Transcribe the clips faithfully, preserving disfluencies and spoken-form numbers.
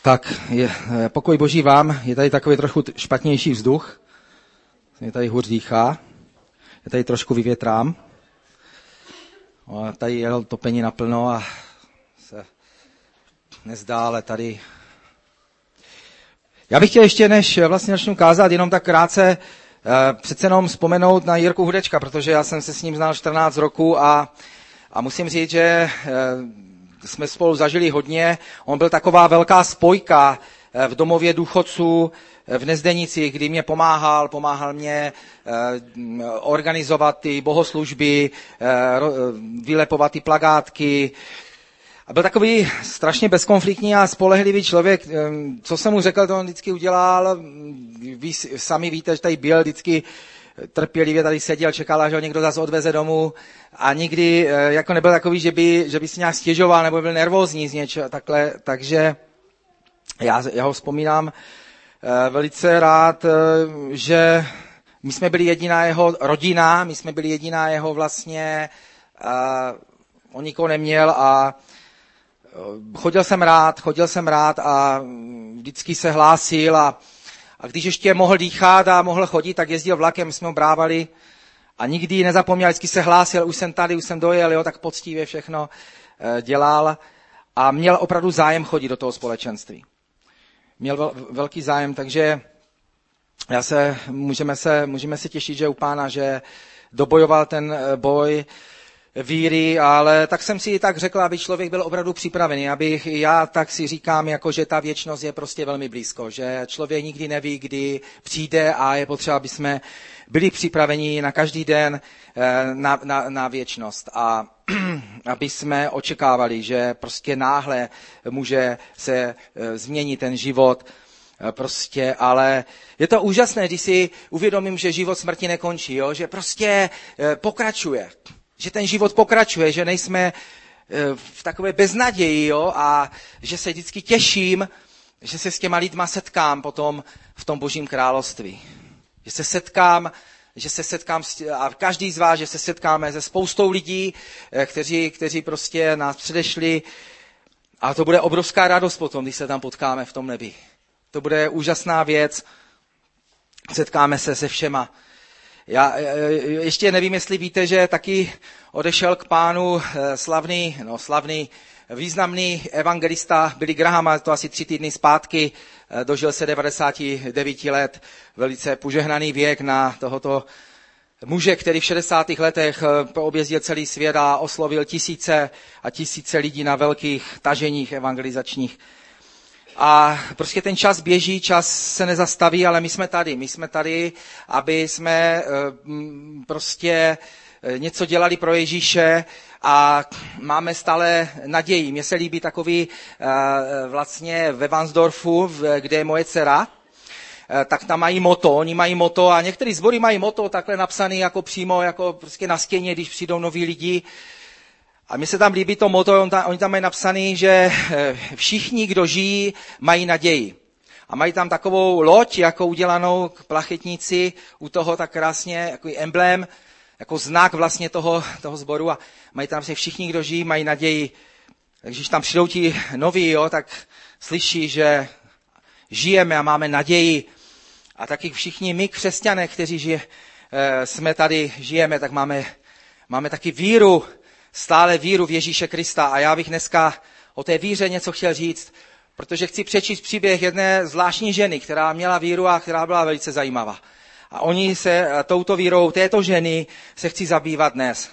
Tak, je, pokoj Boží vám, je tady takový trochu špatnější vzduch, je tady hůř dýchá, je tady trošku vyvětrám, tady je topení naplno a se nezdá, ale tady... Já bych chtěl ještě, než vlastně začnu kázat, jenom tak krátce přece jenom vzpomenout na Jirku Hudečka, protože já jsem se s ním znal čtrnáct roků a, a musím říct, že jsme spolu zažili hodně. On byl taková velká spojka v domově důchodců v Nezdenici, kdy mě pomáhal, pomáhal mě organizovat ty bohoslužby, vylepovat ty plakátky. A byl takový strašně bezkonfliktní a spolehlivý člověk. Co jsem mu řekl, to on vždycky udělal. Vy sami víte, že tady byl vždycky trpělivě, tady seděl, čekal, až ho někdo zase odveze domů. A nikdy jako nebyl takový, že by, že by si nějak stěžoval nebo byl nervózní z něčeho takhle. Takže já, já ho vzpomínám velice rád, že my jsme byli jediná jeho rodina, my jsme byli jediná jeho vlastně, on nikoho neměl a chodil jsem rád, chodil jsem rád a vždycky se hlásil a, a když ještě mohl dýchat a mohl chodit, tak jezdil vlakem, jsme ho brávali a nikdy nezapomněl, vždycky se hlásil, už jsem tady, už jsem dojel, jo, tak poctivě všechno dělal a měl opravdu zájem chodit do toho společenství. Měl vel, velký zájem, takže já se, můžeme, se, můžeme se těšit, že u Pána, že dobojoval ten boj víry, ale tak jsem si tak řekl, aby člověk byl opravdu připravený, abych já tak si říkám, jako že ta věčnost je prostě velmi blízko, že člověk nikdy neví, kdy přijde a je potřeba, aby jsme byli připraveni na každý den na, na, na věčnost a aby jsme očekávali, že prostě náhle může se změnit ten život, prostě, ale je to úžasné, když si uvědomím, že život smrti nekončí, jo? Že prostě pokračuje. Že ten život pokračuje, že nejsme v takové beznaději, jo, a že se vždycky těším, že se s těma lidma setkám potom v tom Božím království. Že se setkám, že se setkám, a každý z vás, že se setkáme se spoustou lidí, kteří, kteří prostě nás předešli, a to bude obrovská radost potom, když se tam potkáme v tom nebi. To bude úžasná věc, setkáme se se všema. Já ještě nevím, jestli víte, že taky odešel k Pánu slavný, no slavný, významný evangelista Billy Graham, to asi tři týdny zpátky, dožil se devadesáti devíti let, velice požehnaný věk na tohoto muže, který v šedesátých letech objezdil celý svět a oslovil tisíce a tisíce lidí na velkých taženích evangelizačních. A prostě ten čas běží, čas se nezastaví, ale my jsme tady. My jsme tady, aby jsme prostě něco dělali pro Ježíše a máme stále naději. Mně se líbí takový vlastně ve Vansdorfu, kde je moje dcera, tak tam mají moto, oni mají moto a některý sbory mají moto takhle napsaný jako přímo jako prostě na stěně, když přijdou noví lidi. A mně se tam líbí to motto, on tam, oni tam mají napsaný, že všichni, kdo žijí, mají naději. A mají tam takovou loď, jako udělanou k plachetnici, u toho tak krásně, takový emblém, jako znak vlastně toho, toho sboru. A mají tam, že všichni, kdo žijí, mají naději. Takže když tam přijdou ti noví, jo, tak slyší, že žijeme a máme naději. A taky všichni my, křesťané, kteří žije, jsme tady, žijeme, tak máme, máme taky víru, stále víru v Ježíše Krista. A já bych dneska o té víře něco chtěl říct, protože chci přečíst příběh jedné zvláštní ženy, která měla víru a která byla velice zajímavá. A oni se touto vírou této ženy se chci zabývat dnes.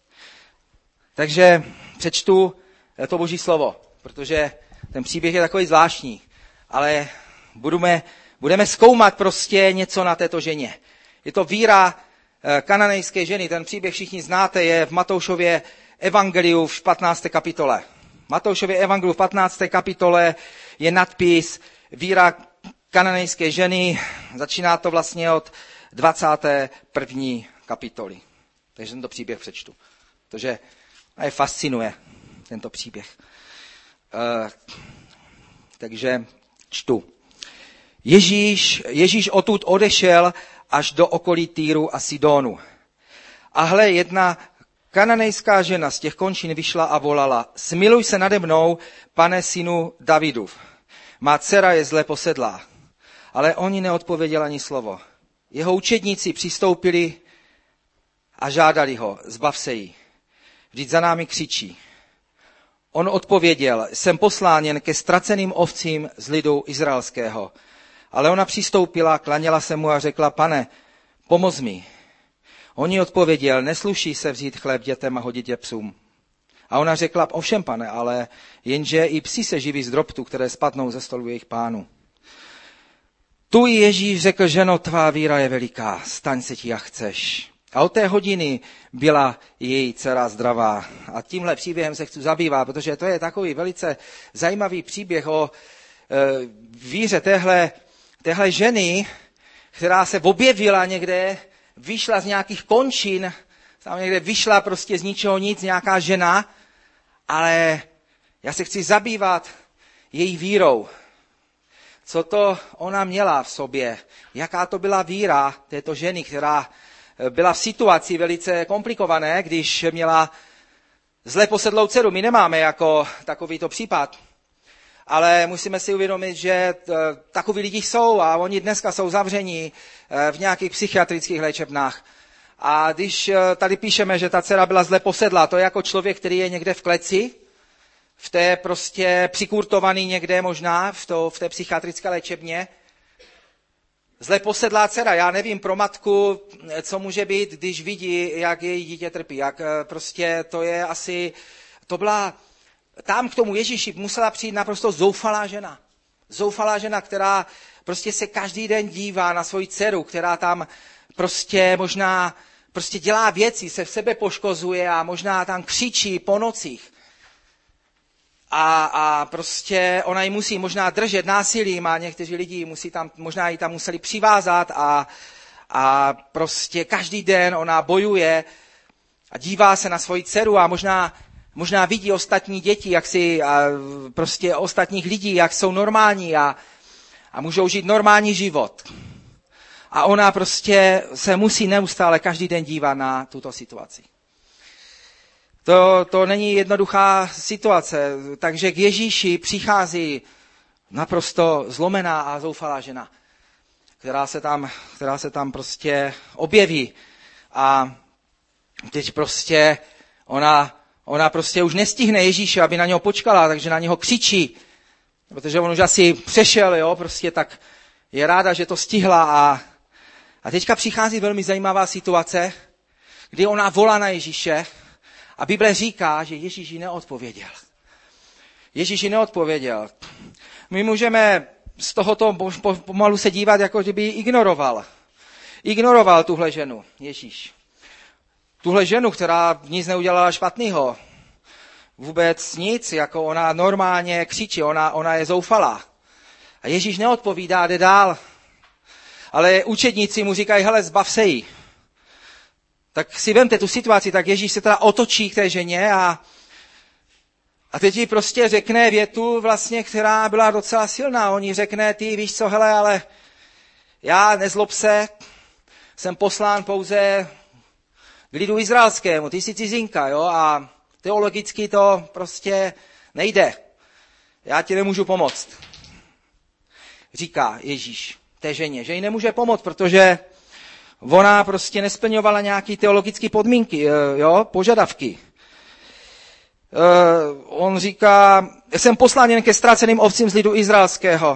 Takže přečtu to Boží slovo, protože ten příběh je takový zvláštní. Ale budeme, budeme zkoumat prostě něco na této ženě. Je to víra kananejské ženy. Ten příběh všichni znáte, je v Matoušově evangeliu v patnácté kapitole. Matoušově evangeliu v patnácté kapitole je nadpis víra kananejské ženy. Začíná to vlastně od dvacáté první kapitoly. Takže tento příběh přečtu. Protože mě fascinuje tento příběh. Uh, takže čtu. Ježíš, Ježíš odtud odešel až do okolí Týru a Sidonu. A hle, jedna kananejská žena z těch končin vyšla a volala: Smiluj se nade mnou, pane synu Davidův. má dcera je zle posedlá. Ale oni neodpověděli ani slovo. Jeho učedníci přistoupili a žádali ho, zbav se jí. Vždyť za námi křičí. On odpověděl, jsem poslán jen ke ztraceným ovcím z lidu izraelského. Ale ona přistoupila, klaněla se mu a řekla, pane, pomoz mi. On jí odpověděl, nesluší se vzít chléb dětem a hodit je psům. A ona řekla, ovšem pane, ale jenže i psi se živí z drobtů, které spadnou ze stolu jejich pánů. Tu Ježíš řekl, ženo, tvá víra je veliká, staň se ti, jak chceš. A od té hodiny byla její dcera zdravá. A tímhle příběhem se chci zabývat, protože to je takový velice zajímavý příběh o e, víře téhle, téhle ženy, která se objevila někde, vyšla z nějakých končin, tam někde vyšla prostě z ničeho nic, nějaká žena, ale já se chci zabývat její vírou. Co to ona měla v sobě, jaká to byla víra této ženy, která byla v situaci velice komplikované, když měla zle posedlou dceru. My nemáme jako takovýto případ, ale musíme si uvědomit, že takoví lidi jsou a oni dneska jsou zavření v nějakých psychiatrických léčebnách. A když tady píšeme, že ta dcera byla zle posedlá, to je jako člověk, který je někde v kleci, v té prostě přikurtovaný někde možná, v, to, v té psychiatrické léčebně. Zle posedlá dcera, já nevím pro matku, co může být, když vidí, jak její dítě trpí. Jak prostě to je asi, to byla, tam k tomu Ježíši musela přijít naprosto zoufalá žena. Zoufalá žena, která prostě se každý den dívá na svoji dceru, která tam prostě možná prostě dělá věci, se v sebe poškozuje a možná tam křičí po nocích. A, a prostě ona ji musí možná držet násilím a někteří lidi musí tam, možná ji tam museli přivázat a, a prostě každý den ona bojuje a dívá se na svoji dceru a možná, možná vidí ostatní děti, jak si, a prostě ostatních lidí, jak jsou normální a, a můžou žít normální život. A ona prostě se musí neustále každý den dívat na tuto situaci. To, to není jednoduchá situace, takže k Ježíši přichází naprosto zlomená a zoufalá žena, která se tam, která se tam prostě objeví. A teď prostě ona, ona prostě už nestihne Ježíše, aby na něho počkala, takže na něho křičí, protože on už asi přešel, jo, prostě tak je ráda, že to stihla. A, a teďka přichází velmi zajímavá situace, kdy ona volá na Ježíše. A Bible říká, že Ježíš jí neodpověděl. Ježíš jí neodpověděl. My můžeme z tohoto pomalu se dívat, jako kdyby ji ignoroval. Ignoroval tuhle ženu, Ježíš. Tuhle ženu, která nic neudělala špatného. Vůbec nic, jako ona normálně křičí, ona, ona je zoufalá. A Ježíš neodpovídá, jde dál. Ale učedníci mu říkají, hele, zbav se jí. Tak si vemte tu situaci, tak Ježíš se teda otočí k té ženě a, a teď jí prostě řekne větu vlastně, která byla docela silná. On jí řekne, ty víš co, hele, ale já nezlob se, jsem poslán pouze k lidu izraelskému, ty jsi cizinka, jo, a teologicky to prostě nejde. Já ti nemůžu pomoct. Říká Ježíš té ženě, že jí nemůže pomoct, protože ona prostě nesplňovala nějaké teologické podmínky, jo, požadavky. On říká, jsem poslán jen ke ztraceným ovcím z lidu izraelského.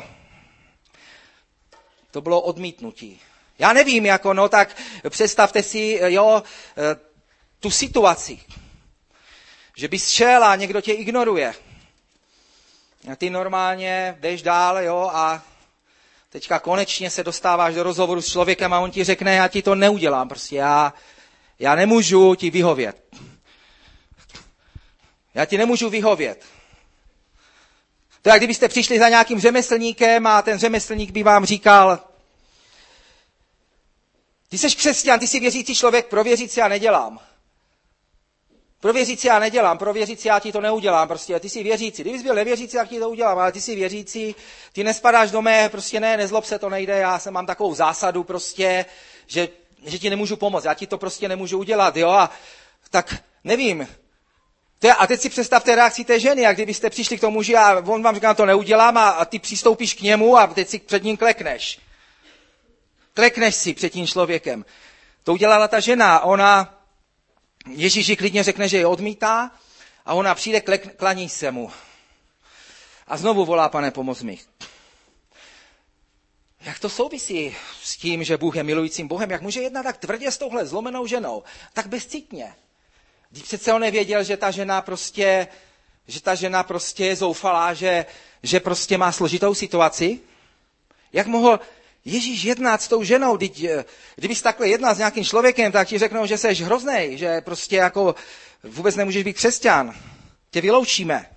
To bylo odmítnutí. Já nevím, jako no, tak představte si, jo, tu situaci, že bys šel a někdo tě ignoruje. A ty normálně jdeš dál, jo, a teďka konečně se dostáváš do rozhovoru s člověkem a on ti řekne, já ti to neudělám, prostě já, já nemůžu ti vyhovět. Já ti nemůžu vyhovět. To je, jak kdybyste přišli za nějakým řemeslníkem a ten řemeslník by vám říkal, ty jsi křesťan, ty jsi věřící člověk, pro věřící já nedělám. Pro věřící já nedělám, pro věřící já ti to neudělám, prostě ty jsi věřící. Kdybys byl nevěřící, tak ti to udělám, ale ty jsi věřící, ty nespadáš do mé, prostě ne, nezlob se, to nejde, já jsem mám takovou zásadu prostě, že, že ti nemůžu pomoct, já ti to prostě nemůžu udělat, jo, a tak nevím. To je, a teď si představte reakci té ženy, jak kdybyste přišli k tomu muži a on vám říká, to neudělám a, a ty přistoupíš k němu a teď si před ním klekneš. Klekneš si před tím člověkem. To udělala ta žena. Ona, Ježíši klidně řekne, že je odmítá a ona přijde, klek, klaní se mu. A znovu volá, Pane, pomoz mi. Jak to souvisí s tím, že Bůh je milujícím Bohem? Jak může jednat tak tvrdě s touhle zlomenou ženou? Tak bezcitně. Když přece on nevěděl, že ta žena prostě, že ta žena prostě je zoufalá, že, že prostě má složitou situaci? Jak mohl Ježíš jednat s tou ženou? Kdybys takhle jednal s nějakým člověkem, tak ti řeknou, že jsi hroznej, že prostě jako vůbec nemůžeš být křesťan. Tě vyloučíme.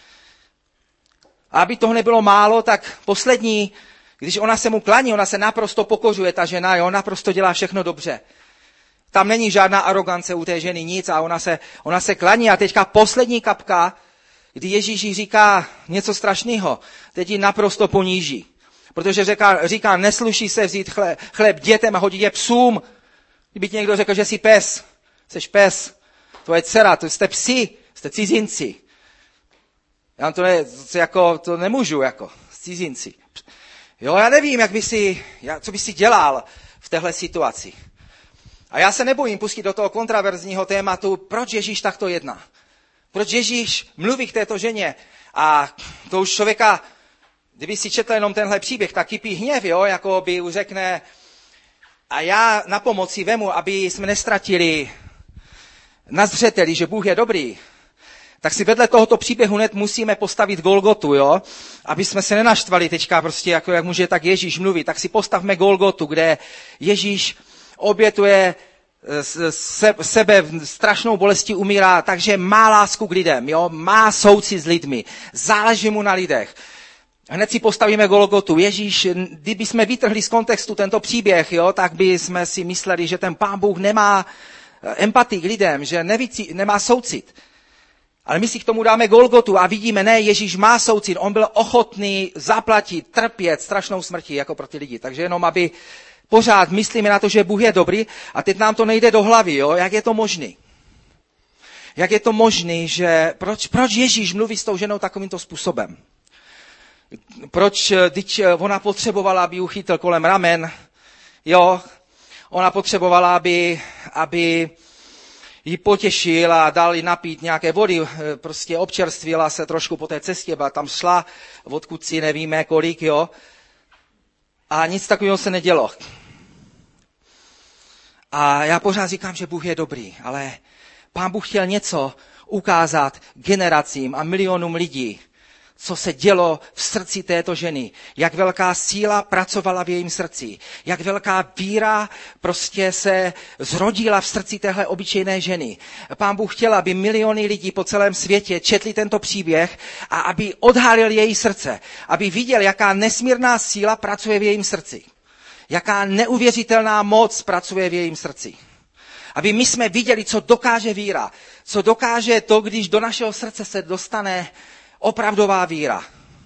A aby toho nebylo málo, tak poslední, když ona se mu klaní, ona se naprosto pokořuje, ta žena, jo, naprosto dělá všechno dobře. Tam není žádná arogance u té ženy, nic a ona se, ona se klaní a teďka poslední kapka, kdy Ježíš jí říká něco strašného, teď ji naprosto poníží. Protože říká, říká nesluší se vzít chleb, chleb dětem a hodit je psům. Kdyby ti někdo řekl, že jsi pes, jsi pes, tvoje dcera, to jste psi, jste cizinci. Já to, ne, to, jako, to nemůžu, jako, cizinci. Jo, já nevím, jak by si, co by si dělal v téhle situaci. A já se nebojím pustit do toho kontraverzního tématu, proč Ježíš takto jedná. Proč Ježíš mluví k této ženě. A to už člověka, kdyby si četl jenom tenhle příběh, tak kypí hněv, jo, jako by už řekne, a já na pomoci vemu, aby jsme nestratili na zřeteli, že Bůh je dobrý, tak si vedle tohoto příběhu hned musíme postavit Golgotu, jo? Aby jsme se nenaštvali teďka prostě, jako jak může tak Ježíš mluvit, tak si postavme Golgotu, kde Ježíš obětuje se, sebe v strašnou bolesti, umírá, takže má lásku k lidem, jo? Má soucit s lidmi, záleží mu na lidech. Hned si postavíme Golgotu. Ježíš, kdyby jsme vytrhli z kontextu tento příběh, jo, tak by jsme si mysleli, že ten Pán Bůh nemá empatii k lidem, že nevící, nemá soucit. Ale my si k tomu dáme Golgotu a vidíme, ne, Ježíš má soucit, on byl ochotný zaplatit, trpět strašnou smrtí jako pro ty lidi. Takže jenom, aby pořád myslíme na to, že Bůh je dobrý a teď nám to nejde do hlavy, jo, jak je to možný. Jak je to možný, že proč, proč Ježíš mluví s tou ženou takovýmto způsobem? Proč, když ona potřebovala, aby ji chytil kolem ramen, jo, ona potřebovala, aby, aby ji potěšil a dal jí napít nějaké vody, prostě občerstvila se trošku po té cestě, byla tam šla, odkud si nevíme kolik, jo. A nic takového se nedělo. A já pořád říkám, že Bůh je dobrý, ale Pán Bůh chtěl něco ukázat generacím a milionům lidí, co se dělo v srdci této ženy, jak velká síla pracovala v jejím srdci, jak velká víra prostě se zrodila v srdci téhle obyčejné ženy. Pán Bůh chtěl, aby miliony lidí po celém světě četli tento příběh a aby odhalil její srdce, aby viděl, jaká nesmírná síla pracuje v jejím srdci, jaká neuvěřitelná moc pracuje v jejím srdci. Aby my jsme viděli, co dokáže víra, co dokáže to, když do našeho srdce se dostane opravdová víra.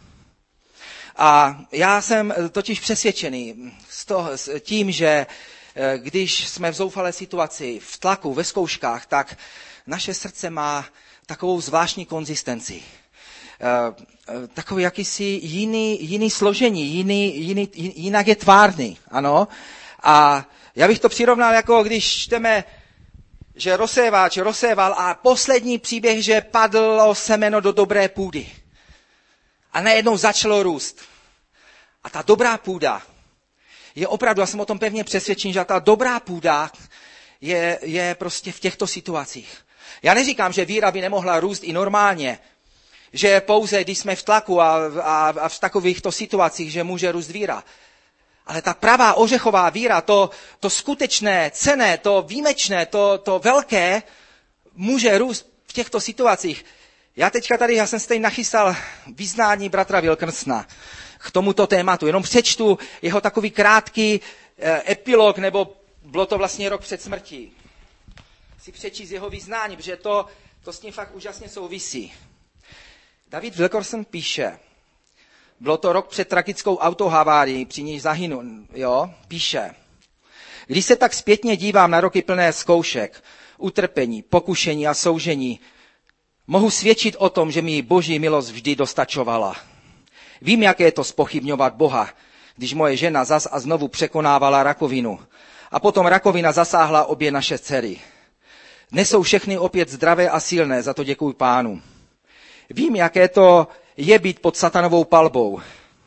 A já jsem totiž přesvědčený s, toho, s tím, že když jsme v zoufalé situaci, v tlaku, ve zkouškách, tak naše srdce má takovou zvláštní konzistenci. Takový jakýsi jiný, jiný složení, jiný, jiný, jinak je tvárný. Ano? A já bych to přirovnal, jako když čteme, že rozséváč rozséval a poslední příběh, že padlo semeno do dobré půdy. A najednou začalo růst. A ta dobrá půda je opravdu, já jsem o tom pevně přesvědčen, že ta dobrá půda je, je prostě v těchto situacích. Já neříkám, že víra by nemohla růst i normálně, že pouze, když jsme v tlaku a, a, a v takovýchto situacích, že může růst víra. Ale ta pravá ořechová víra, to, to skutečné, cenné, to výjimečné, to, to velké, může růst v těchto situacích. Já teďka tady, já jsem si tady nachystal vyznání bratra Wilkersona k tomuto tématu. Jenom přečtu jeho takový krátký eh, epilog, nebo bylo to vlastně rok před smrtí. Si přečíst jeho vyznání, protože to, to s tím fakt úžasně souvisí. David Wilkerson píše, bylo to rok před tragickou autohavárií, při níž zahynul, jo, píše. Když se tak zpětně dívám na roky plné zkoušek, utrpení, pokušení a soužení, Mohu svědčit o tom, že mi Boží milost vždy dostačovala. Vím, jaké je to zpochybňovat Boha, když moje žena zas a znovu překonávala rakovinu. A potom rakovina zasáhla obě naše dcery. Dnes jsou všechny opět zdravé a silné, za to děkuji Pánu. Vím, jaké to je být pod satanovou palbou.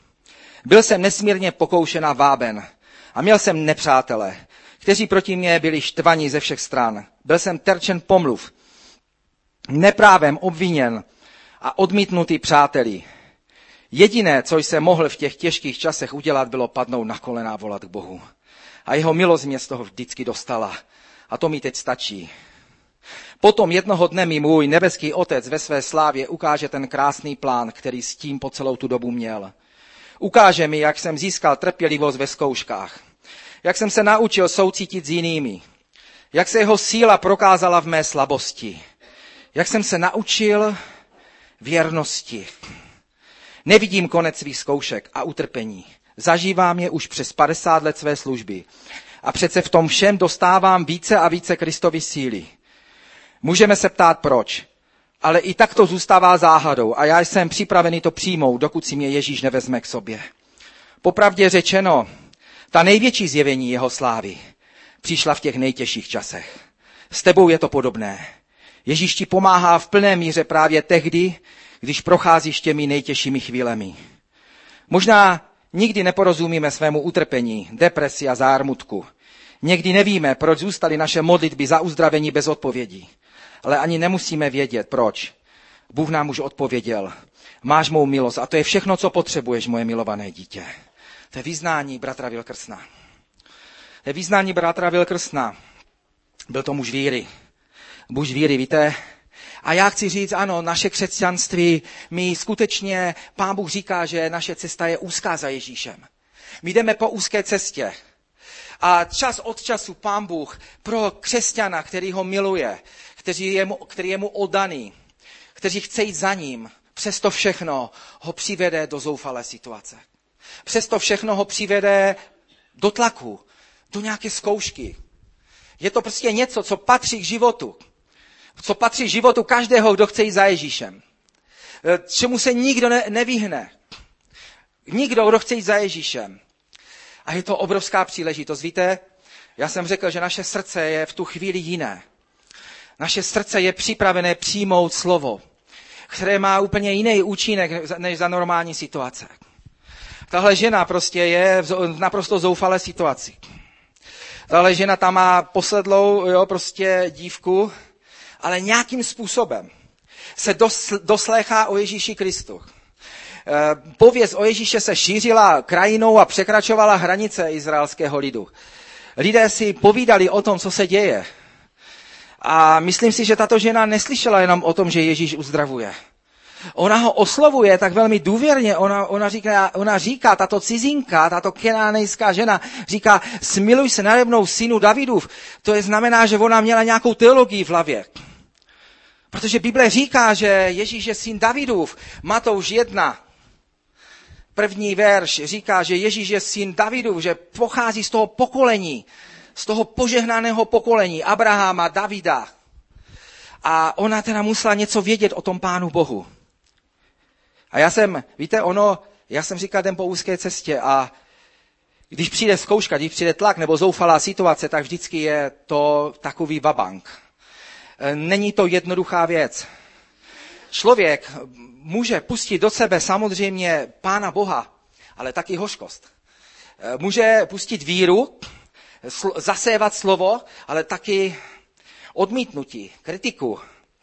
Byl jsem nesmírně pokoušen a váben a měl jsem nepřátele, kteří proti mně byli štvaní ze všech stran. Byl jsem terčen pomluv, neprávem obviněn a odmítnutý přáteli. Jediné, co jsem mohl v těch těžkých časech udělat, bylo padnout na kolena a volat k Bohu. A jeho milost mě z toho vždycky dostala. A to mi teď stačí. Potom jednoho dne mi můj nebeský otec ve své slávě ukáže ten krásný plán, který s tím po celou tu dobu měl. Ukáže mi, jak jsem získal trpělivost ve zkouškách. Jak jsem se naučil soucítit s jinými. Jak se jeho síla prokázala v mé slabosti. Jak jsem se naučil věrnosti. Nevidím konec svých zkoušek a utrpení. Zažívám je už přes padesát let své služby. A přece v tom všem dostávám více a více Kristovy síly. Můžeme se ptát proč, ale i tak to zůstává záhadou a já jsem připravený to přijmout, dokud si mě Ježíš nevezme k sobě. Popravdě řečeno, ta největší zjevení jeho slávy přišla v těch nejtěžších časech. S tebou je to podobné. Ježíš ti pomáhá v plné míře právě tehdy, když procházíš těmi nejtěžšími chvílemi. Možná nikdy neporozumíme svému utrpení, depresi a zármutku. Někdy nevíme, proč zůstaly naše modlitby za uzdravení bez odpovědi. Ale ani nemusíme vědět, proč. Bůh nám už odpověděl. Máš mou milost a to je všechno, co potřebuješ, moje milované dítě. To je vyznání bratra Wilkersona. To je vyznání bratra Wilkersona. Byl to muž víry. Muž víry, víte? A já chci říct, ano, naše křesťanství, my skutečně, Pán Bůh říká, že naše cesta je úzká za Ježíšem. My jdeme po úzké cestě. A čas od času Pán Bůh pro křesťana, který ho miluje, který je mu, který je mu oddaný, kteří chce jít za ním, přesto všechno ho přivede do zoufalé situace. Přesto všechno ho přivede do tlaku, do nějaké zkoušky. Je to prostě něco, co patří k životu. Co patří k životu každého, kdo chce jít za Ježíšem. Čemu se nikdo ne, nevyhne. Nikdo, kdo chce jít za Ježíšem. A je to obrovská příležitost. Víte, já jsem řekl, že naše srdce je v tu chvíli jiné. Naše srdce je připravené přijmout slovo, které má úplně jiný účinek než za normální situace. Tahle žena prostě je v naprosto zoufalé situaci. Tahle žena tam má posedlou, jo, prostě dívku, ale nějakým způsobem se dosl, dosléchá o Ježíši Kristu. Pověst o Ježíše se šířila krajinou a překračovala hranice izraelského lidu. Lidé si povídali o tom, co se děje. A myslím si, že tato žena neslyšela jenom o tom, že Ježíš uzdravuje. Ona ho oslovuje tak velmi důvěrně, ona, ona, říká, ona říká, tato cizinka, tato kenánejská žena, říká, smiluj se nade mnou, synu Davidův. To je znamená, že ona měla nějakou teologii v hlavě. Protože Bible říká, že Ježíš je syn Davidův. Matouš jedna. První verš říká, že Ježíš je syn Davidův, že pochází z toho pokolení, z toho požehnaného pokolení Abrahama, Davida. A ona teda musela něco vědět o tom Pánu Bohu. A já jsem, víte, ono, já jsem říkal, jdem po úzké cestě a když přijde zkouška, když přijde tlak nebo zoufalá situace, tak vždycky je to takový vabank. Není to jednoduchá věc. Člověk může pustit do sebe samozřejmě Pána Boha, ale taky hořkost. Může pustit víru, zasévat slovo, ale taky odmítnutí, kritiku,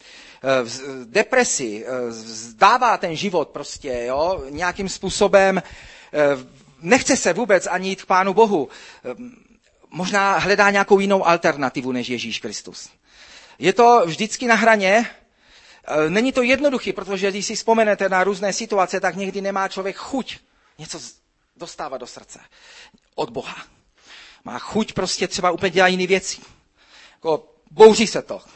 depresi, zdává ten život prostě, jo, nějakým způsobem, nechce se vůbec ani jít k Pánu Bohu. Možná hledá nějakou jinou alternativu než Ježíš Kristus. Je to vždycky na hraně, není to jednoduchý, protože když si vzpomenete na různé situace, tak někdy nemá člověk chuť něco dostávat do srdce od Boha. Má chuť prostě třeba úplně dělat jiné věci. Jako bouří se to.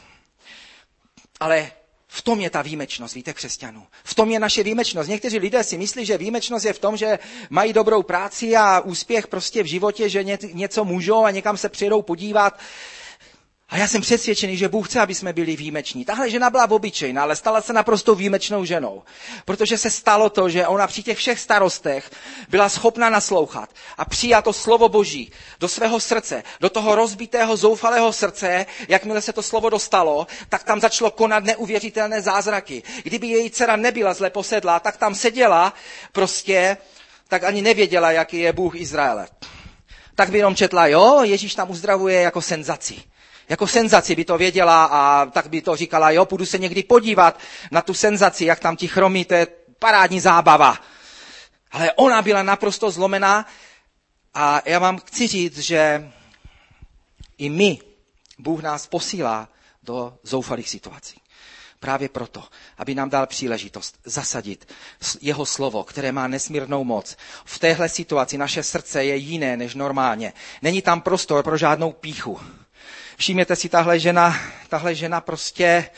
Ale v tom je ta výjimečnost, víte, křesťanů. V tom je naše výjimečnost. Někteří lidé si myslí, že výjimečnost je v tom, že mají dobrou práci a úspěch prostě v životě, že něco můžou a někam se přijedou podívat. A já jsem přesvědčený, že Bůh chce, aby jsme byli výjimeční. Tahle žena byla obyčejná, ale stala se naprosto výjimečnou ženou. Protože se stalo to, že ona při těch všech starostech byla schopna naslouchat a přijat to slovo Boží do svého srdce, do toho rozbitého, zoufalého srdce. Jakmile se to slovo dostalo, tak tam začalo konat neuvěřitelné zázraky. Kdyby její dcera nebyla zle posedlá, tak tam seděla prostě, tak ani nevěděla, jaký je Bůh Izraele. Tak by jenom četla, jo, Ježíš tam uzdravuje jako senzaci. Jako senzaci by to věděla a tak by to říkala, jo, půjdu se někdy podívat na tu senzaci, jak tam ti chromí, to je parádní zábava. Ale ona byla naprosto zlomená a já vám chci říct, že i my, Bůh nás posílá do zoufalých situací. Právě proto, aby nám dal příležitost zasadit jeho slovo, které má nesmírnou moc. V téhle situaci naše srdce je jiné než normálně. Není tam prostor pro žádnou pýchu. Všimněte si, tahle žena, tahle žena prostě,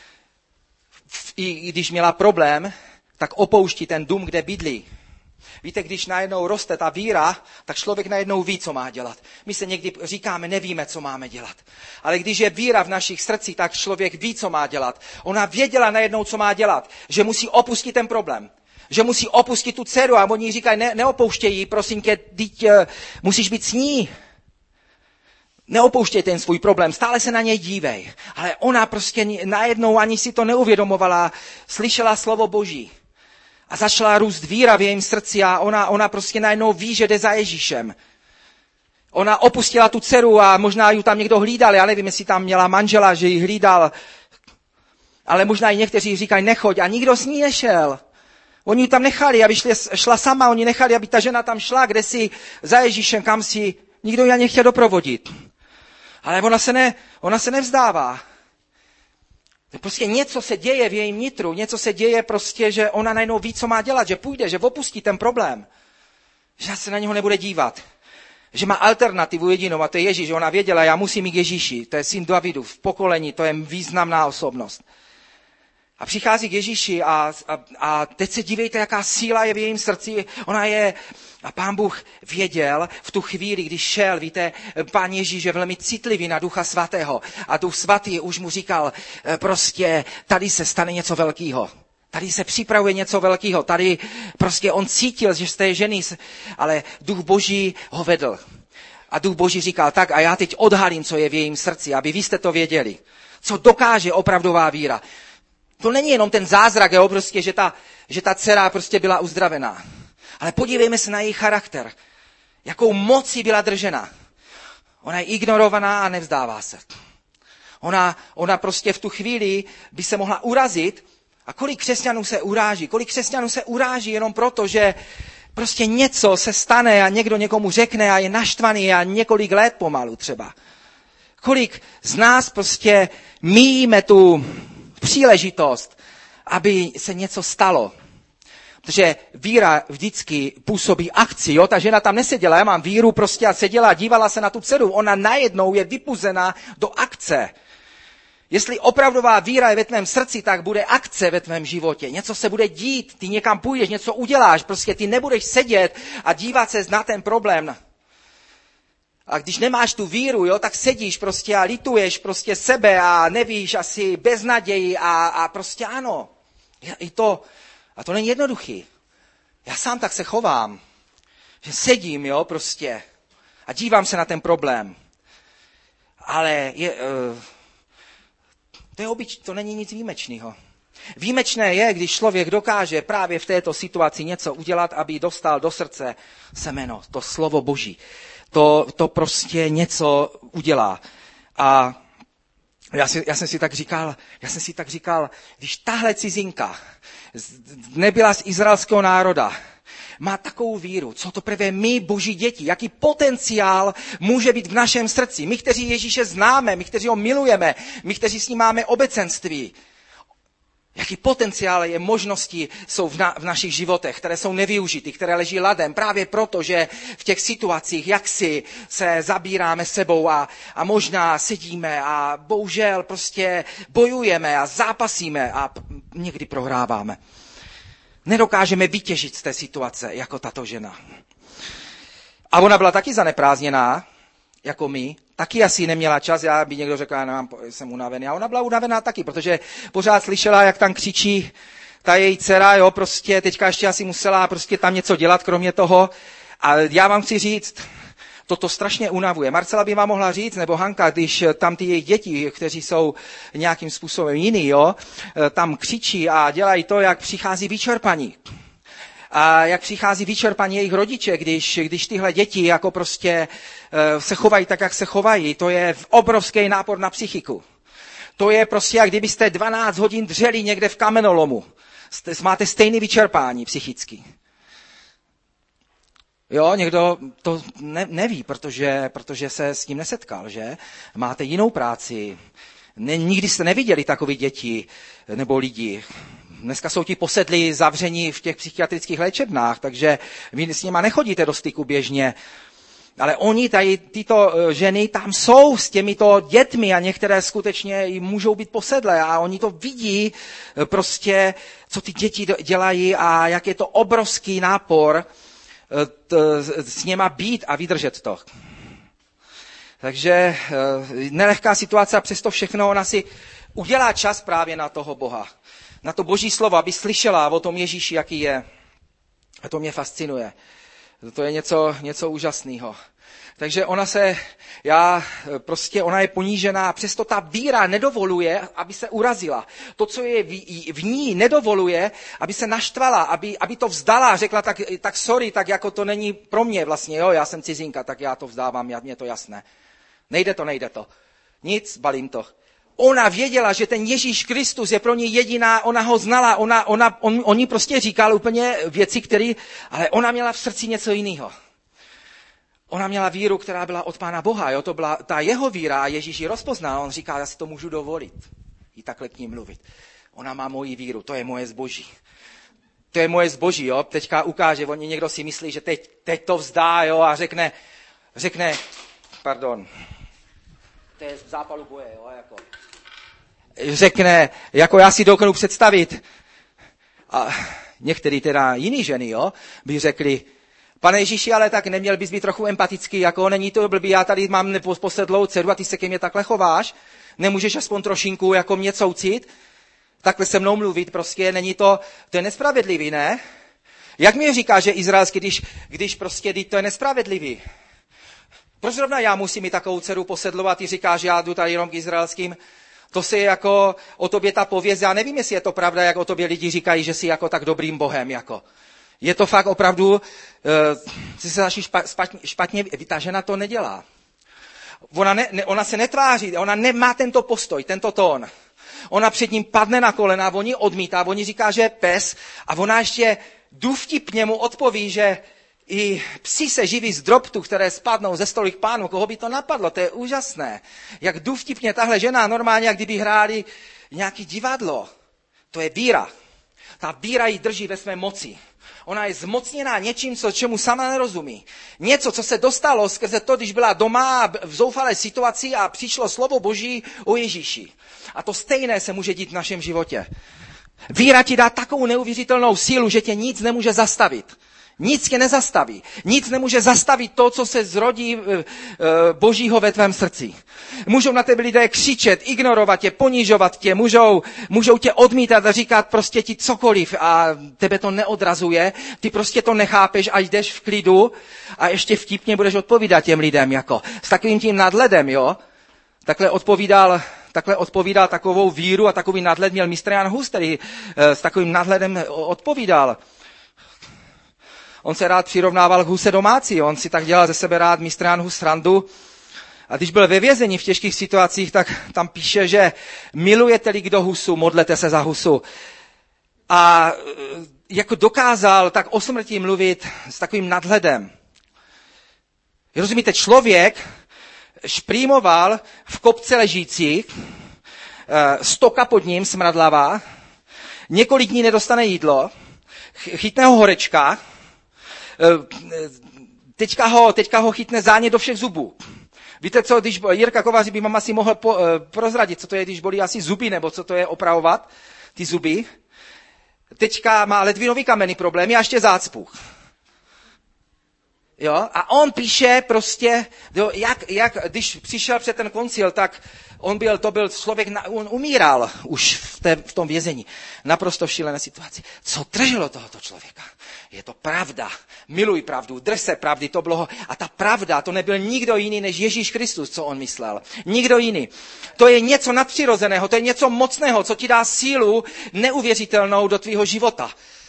i když měla problém, tak opouští ten dům, kde bydlí. Víte, když najednou roste ta víra, tak člověk najednou ví, co má dělat. My se někdy říkáme, nevíme, co máme dělat. Ale když je víra v našich srdcích, tak člověk ví, co má dělat. Ona věděla najednou, co má dělat. Že musí opustit ten problém. Že musí opustit tu dceru a oni jí říkají, ne, neopouštěj ji, prosím tě, teď, uh, musíš být s ní. Neopouštěj ten svůj problém, stále se na něj dívej. Ale ona prostě najednou ani si to neuvědomovala, slyšela slovo Boží. A začala růst víra v jejím srdci a ona, ona prostě najednou ví, že jde za Ježíšem. Ona opustila tu dceru a možná ji tam někdo hlídal, já nevím, jestli tam měla manžela, že ji hlídal. Ale možná i někteří říkají, nechoď a nikdo s ní nešel. Oni ji tam nechali, aby šli, šla sama, oni nechali, aby ta žena tam šla, kde si za Ježíšem, kam si nikdo ji nechtěl doprovodit. Ale ona se, ne, ona se nevzdává. Prostě něco se děje v jejím nitru, něco se děje prostě, že ona najednou ví, co má dělat, že půjde, že opustí ten problém. Že se na něho nebude dívat. Že má alternativu jedinou a to je Ježíš. Ona věděla, já musím jít k Ježíši. To je syn Davidu v pokolení, to je významná osobnost. A přichází k Ježíši a, a, a teď se dívejte, jaká síla je v jejím srdci. Ona je, a Pán Bůh věděl v tu chvíli, když šel, víte, Pán Ježíš je velmi citlivý na Ducha Svatého. A Duch Svatý už mu říkal, prostě tady se stane něco velkého. Tady se připravuje něco velkého. Tady prostě on cítil, že z té ženy, ale Duch Boží ho vedl. A Duch Boží říkal, tak a já teď odhalím, co je v jejím srdci, aby vy jste to věděli. Co dokáže opravdová víra. To není jenom ten zázrak, jo, prostě, že, ta, že ta dcera prostě byla uzdravená. Ale podívejme se na její charakter. Jakou mocí byla držena. Ona je ignorovaná a nevzdává se. Ona, ona prostě v tu chvíli by se mohla urazit. A kolik křesťanů se uráží? Kolik křesťanů se uráží jenom proto, že prostě něco se stane a někdo někomu řekne a je naštvaný a několik let pomalu třeba. Kolik z nás prostě míjíme tu příležitost, aby se něco stalo. Protože víra vždycky působí akci. Jo? Ta žena tam neseděla, já mám víru prostě a seděla a dívala se na tu dceru. Ona najednou je vypuzena do akce. Jestli opravdová víra je ve tvém srdci, tak bude akce ve tvém životě. Něco se bude dít, ty někam půjdeš, něco uděláš. Prostě ty nebudeš sedět a dívat se na ten problém. A když nemáš tu víru, jo, tak sedíš prostě a lituješ prostě sebe a nevíš asi bez naději a, a prostě ano. I to, a to není jednoduchý. Já sám tak se chovám, že sedím, jo, prostě a dívám se na ten problém. Ale je, uh, to, je obyč, to není nic výjimečného. Výjimečné je, když člověk dokáže právě v této situaci něco udělat, aby dostal do srdce semeno, to slovo Boží. To, to prostě něco udělá. A já, si, já jsem si tak říkal, já jsem si tak říkal, když tahle cizinka nebyla z izraelského národa, má takovou víru, co to prvé my, Boží děti, jaký potenciál může být v našem srdci. My, kteří Ježíše známe, my, kteří ho milujeme, my, kteří s ním máme obecenství. Jaký potenciál je možnosti jsou v, na, v našich životech, které jsou nevyužity, které leží ladem, právě proto, že v těch situacích jaksi se zabíráme sebou a, a možná sedíme a bohužel prostě bojujeme a zápasíme a někdy prohráváme. Nedokážeme vytěžit z té situace, jako tato žena. A ona byla taky zaneprázdněná, jako my, taky asi neměla čas, já by někdo řekl, já nemám, jsem unavený. A ona byla unavená taky, protože pořád slyšela, jak tam křičí ta její dcera, jo, prostě teďka ještě asi musela prostě tam něco dělat, kromě toho. A já vám chci říct, toto strašně unavuje. Marcela by vám mohla říct, nebo Hanka, když tam ty jejich děti, kteří jsou nějakým způsobem jiný, jo, tam křičí a dělají to, jak přichází vyčerpaní. A jak přichází vyčerpaní jejich rodiče, když, když tyhle děti jako prostě se chovají tak, jak se chovají, to je obrovský nápor na psychiku. To je prostě, jak kdybyste dvanáct hodin dřeli někde v kamenolomu. Máte stejné vyčerpání psychicky. Jo, někdo to ne, neví, protože, protože se s tím nesetkal, že? Máte jinou práci. Ne, nikdy jste neviděli takové děti nebo lidi. Dneska jsou ti posedlí zavření v těch psychiatrických léčebnách, takže vy s nima nechodíte do styku běžně. Ale oni, tady, tyto ženy, tam jsou s těmito dětmi a některé skutečně můžou být posedlé a oni to vidí prostě, co ty děti dělají a jak je to obrovský nápor s něma být a vydržet to. Takže nelehká situace a přesto všechno ona si udělá čas právě na toho Boha. Na to Boží slovo, aby slyšela o tom Ježíši, jaký je. A to mě fascinuje. To je něco, něco úžasného. Takže ona se, já, prostě ona je ponížená, přesto ta víra nedovoluje, aby se urazila. To, co je v, v ní, nedovoluje, aby se naštvala, aby, aby to vzdala, řekla tak, tak sorry, tak jako to není pro mě vlastně, jo, já jsem cizinka, tak já to vzdávám, já, mě to jasné. Nejde to, nejde to. Nic, balím to. Ona věděla, že ten Ježíš Kristus je pro ní jediná, ona ho znala, ona, ona, on, on jí prostě říkal úplně věci, které, ale ona měla v srdci něco jiného. Ona měla víru, která byla od Pána Boha, jo? To byla ta jeho víra a Ježíš ji rozpoznal. On říká, já si to můžu dovolit, jí takhle k ní mluvit. Ona má moji víru, to je moje zboží. To je moje zboží, jo? Teďka ukáže, oni někdo si myslí, že teď, teď to vzdá, jo? A řekne, řekne, pardon, to je v zápalu boje, jo? Jako, řekne, jako já si dokážu představit, a některý teda jiný ženy, jo, by řekli, pane Ježíši, ale tak neměl bys být trochu empatický, jako není to blbý, já tady mám posedlou dceru a ty se ke mně takhle chováš, nemůžeš aspoň trošinku jako mě soucit, takhle se mnou mluvit, prostě není to, to je nespravedlivý, ne? Jak mi říká, že izraelský, když, když prostě to je nespravedlivý? Proč zrovna já musím mít takovou dceru posedlovat, ty říkáš, že já jdu tady jenom k izraelským? To si jako o tobě ta pověst, já nevím, jestli je to pravda, jak o tobě lidi říkají, že jsi jako tak dobrým Bohem, jako. Je to fakt opravdu, uh, si se začne špatně, špatně, ta žena to nedělá. Ona, ne, ne, ona se netváří, ona nemá tento postoj, tento tón. Ona před ním padne na kolena, oni odmítá, oni říká, že je pes a ona ještě důvtipně mu odpoví, že i psi se živí z drobtu, které spadnou ze stolých pánů. Koho by to napadlo? To je úžasné. Jak důvtipně tahle žena, normálně, jak kdyby hráli nějaký divadlo. To je víra. Ta víra ji drží ve své moci. Ona je zmocněná něčím, co, čemu sama nerozumí. Něco, co se dostalo skrze to, když byla doma v zoufalé situaci a přišlo slovo Boží o Ježíši. A to stejné se může dít v našem životě. Víra ti dá takovou neuvěřitelnou sílu, že tě nic nemůže zastavit. Nic tě nezastaví. Nic nemůže zastavit to, co se zrodí Božího ve tvém srdci. Můžou na tebe lidé křičet, ignorovat tě, ponižovat tě, můžou, můžou tě odmítat a říkat prostě ti cokoliv a tebe to neodrazuje. Ty prostě to nechápeš a jdeš v klidu a ještě vtipně budeš odpovídat těm lidem, jako s takovým tím nadhledem, jo. Takhle odpovídal, takhle odpovídal takovou víru a takový nadhled měl mistr Jan Hus, který s takovým nadhledem odpovídal. On se rád přirovnával k huse domácí, on si tak dělal ze sebe rád mistr Jan Hus srandu. A když byl ve vězení v těžkých situacích, tak tam píše, že milujete-li kdo husu, modlete se za husu. A jako dokázal tak o smrti mluvit s takovým nadhledem. Rozumíte, člověk šprýmoval v kopce ležící, stoka pod ním smradlavá, několik dní nedostane jídlo, chytne ho horečka, teďka ho, teďka ho chytne zánět do všech zubů. Víte co, když Jirka Kovaři by vám asi mohl po, prozradit, co to je, když bolí asi zuby, nebo co to je opravovat, ty zuby. Teďka má ledvinový kamenný problémy a ještě zácpu. Jo? A on píše prostě, jo, jak, jak, když přišel před ten koncil, tak on byl, to byl člověk, on umíral už v, té, v tom vězení. Naprosto v šílené situaci. Co drželo tohoto člověka? Je to pravda. Miluj pravdu, drž se pravdy, to bylo. A ta pravda, to nebyl nikdo jiný než Ježíš Kristus, co on myslel. Nikdo jiný. To je něco nadpřirozeného, to je něco mocného, co ti dá sílu neuvěřitelnou do tvýho života.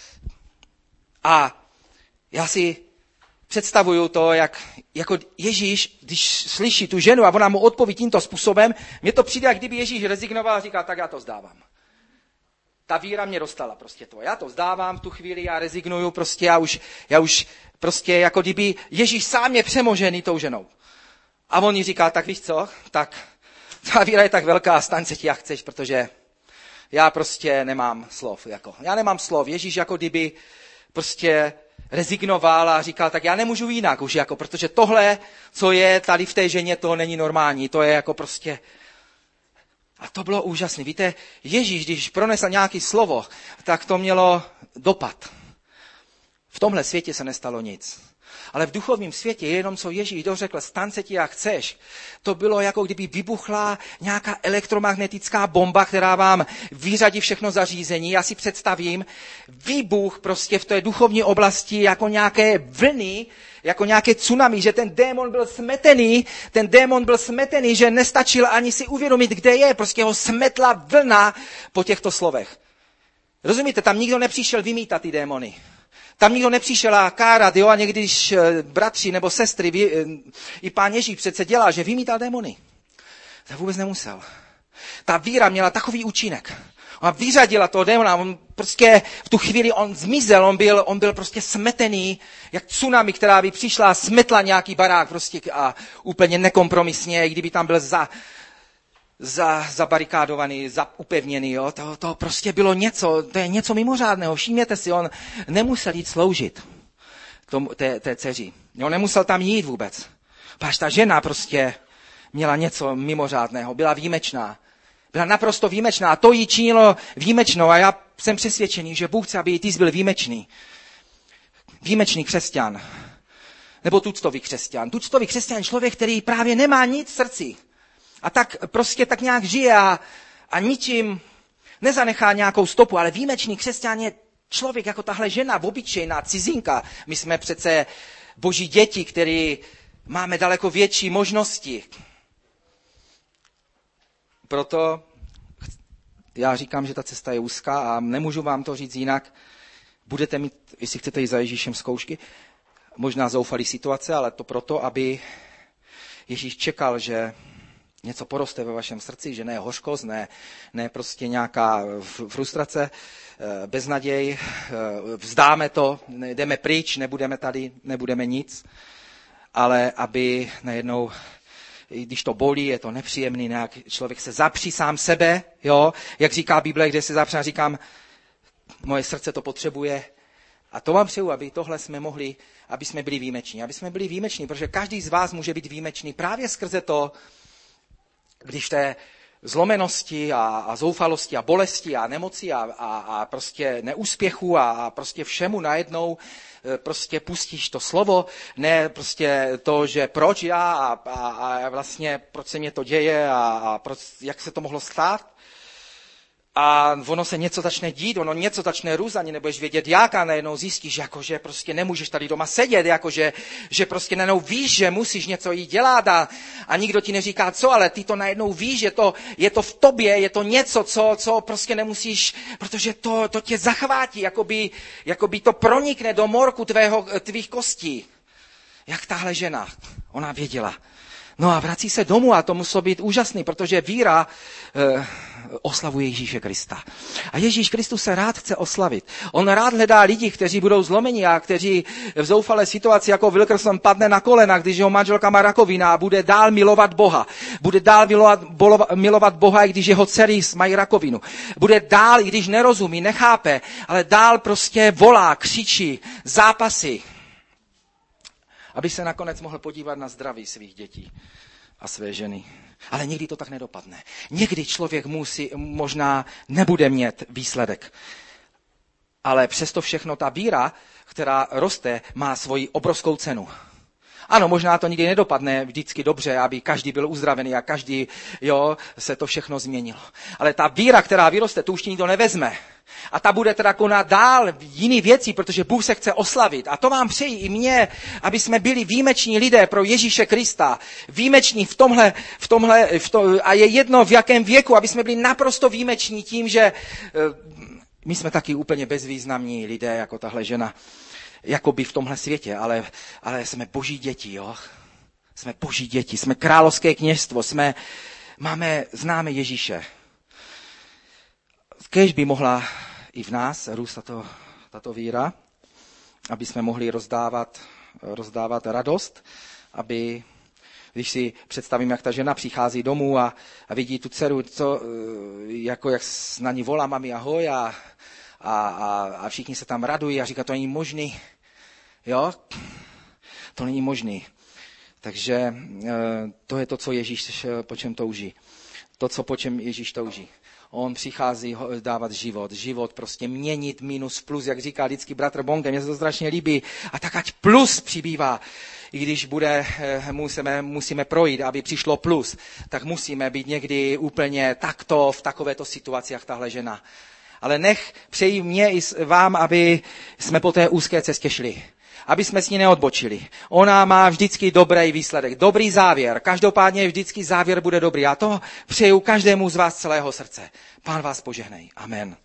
A já si představuju to, jak jako Ježíš, když slyší tu ženu a ona mu odpoví tímto způsobem, mně to přijde, jak kdyby Ježíš rezignoval a říká, tak já to vzdávám. Ta víra mě dostala prostě to. Já to vzdávám v tu chvíli, já rezignuju prostě, já už, já už prostě jako kdyby Ježíš sám je přemožený tou ženou. A on jí říká, tak víš co, tak ta víra je tak velká, staň se ti jak chceš, protože já prostě nemám slov. Jako. Já nemám slov. Ježíš jako kdyby prostě rezignoval a říkal, tak já nemůžu jinak už, jako, protože tohle, co je tady v té ženě, to není normální, to je jako prostě... A to bylo úžasné. Víte, Ježíš, když pronesl nějaké slovo, tak to mělo dopad. V tomhle světě se nestalo nic. Ale v duchovním světě, jenom co Ježíš dořekl, staň se ti jak chceš, to bylo jako kdyby vybuchla nějaká elektromagnetická bomba, která vám vyřadí všechno zařízení. Já si představím výbuch prostě v té duchovní oblasti jako nějaké vlny, jako nějaké tsunami, že ten démon byl smetený, ten démon byl smetený, že nestačil ani si uvědomit, kde je, prostě ho smetla vlna po těchto slovech. Rozumíte, tam nikdo nepřišel vymítat ty démony. Tam nikdo nepřišel a kárat, jo, a někdy, když bratři nebo sestry, i Pán Ježíš přece dělá, že vymítal démony. To vůbec nemusel. Ta víra měla takový účinek. Ona vyřadila toho démona, on prostě v tu chvíli on zmizel, on byl, on byl prostě smetený, jak tsunami, která by přišla a smetla nějaký barák prostě a úplně nekompromisně, kdyby tam byl za, za, zabarikádovaný, zaupevněný, jo, to, to prostě bylo něco, to je něco mimořádného, všimněte si, on nemusel jít sloužit tomu, té, té dceři, on nemusel tam jít vůbec, páč ta žena prostě měla něco mimořádného, byla výjimečná, byla naprosto výjimečná a to jí činilo výjimečnou a já jsem přesvědčený, že Bůh chce, aby i ty byl výjimečný, výjimečný křesťan, nebo tuctový křesťan, tuctový křesťan, člověk, který právě nemá nic v srdci, a tak prostě tak nějak žije a, a ničím nezanechá nějakou stopu, ale výjimečný křesťan je člověk jako tahle žena, obyčejná cizinka. My jsme přece boží děti, který máme daleko větší možnosti. Proto já říkám, že ta cesta je úzká a nemůžu vám to říct jinak. Budete mít, jestli chcete jít za Ježíšem zkoušky, možná zoufalý situace, ale to proto, aby Ježíš čekal, že něco poroste ve vašem srdci, že ne hořkost, ne, ne prostě nějaká frustrace, beznaděj, vzdáme to, jdeme pryč, nebudeme tady, nebudeme nic, ale aby najednou, když to bolí, je to nepříjemný, nějak člověk se zapří sám sebe, jo, jak říká Bible, kde se zapří, říkám, moje srdce to potřebuje. A to vám přeju, aby tohle jsme mohli, aby jsme byli výjimeční, aby jsme byli výjimeční, protože každý z vás může být výjimečný právě skrze to, když v té zlomenosti a, a zoufalosti a bolesti a nemoci a, a, a prostě neúspěchu a, a prostě všemu najednou prostě pustíš to slovo, ne prostě to, že proč já a, a, a vlastně proč se mě to děje a, a proč, jak se to mohlo stát. A ono se něco začne dít, ono něco začne růst, ani nebudeš vědět jak a najednou zjistíš, jako, že prostě nemůžeš tady doma sedět, jako, že, že prostě najednou víš, že musíš něco jí dělat a, a nikdo ti neříká co, ale ty to najednou víš, že to, je to v tobě, je to něco, co, co prostě nemusíš, protože to, to tě zachvátí, jakoby, jakoby to pronikne do morku tvého, tvých kostí. Jak tahle žena, ona věděla. No a vrací se domů a to muselo být úžasný, protože víra eh, oslavuje Ježíše Krista. A Ježíš Kristus se rád chce oslavit. On rád hledá lidi, kteří budou zlomeni a kteří v zoufalé situaci jako Wilkerson padne na kolena, když jeho manželka má rakovina a bude dál milovat Boha. Bude dál milovat, milovat Boha, i když jeho dcery mají rakovinu. Bude dál, i když nerozumí, nechápe, ale dál prostě volá, křičí, zápasy. Aby se nakonec mohl podívat na zdraví svých dětí a své ženy. Ale někdy to tak nedopadne. Někdy člověk musí, možná nebude mít výsledek. Ale přesto všechno ta víra, která roste, má svoji obrovskou cenu. Ano, možná to nikdy nedopadne vždycky dobře, aby každý byl uzdravený a každý, jo, se to všechno změnilo. Ale ta víra, která vyroste, tu už ti nikdo nevezme. A ta bude teda konat dál jiný věci, protože Bůh se chce oslavit. A to vám přeji i mně, aby jsme byli výjimeční lidé pro Ježíše Krista. Výjimeční v tomhle, v tomhle v to, a je jedno v jakém věku, aby jsme byli naprosto výjimeční tím, že my jsme taky úplně bezvýznamní lidé, jako tahle žena. Jakoby v tomhle světě, ale, ale jsme boží děti, jo. Jsme boží děti, jsme královské kněžstvo, jsme, máme, známe Ježíše. Kéž by mohla i v nás růst tato, tato víra, aby jsme mohli rozdávat, rozdávat radost, aby, když si představím, jak ta žena přichází domů a, a vidí tu dceru, co, jako jak na ní volá mami ahoj a, a, a, a všichni se tam radují a říká, to není možný. Jo? To není možný. Takže to je to, co Ježíš po čem touží. To, co po čem Ježíš touží. On přichází dávat život. Život prostě měnit minus plus, jak říká vždycky bratr Bonke. Mně se to strašně líbí. A tak ať plus přibývá. I když bude, musíme, musíme projít, aby přišlo plus, tak musíme být někdy úplně takto, v takovéto situaci, jak tahle žena. Ale nech přeji mě i vám, aby jsme po té úzké cestě šli. Aby jsme s ní neodbočili. Ona má vždycky dobrý výsledek, dobrý závěr. Každopádně vždycky závěr bude dobrý. A to přeju každému z vás celého srdce. Pán vás požehnej. Amen.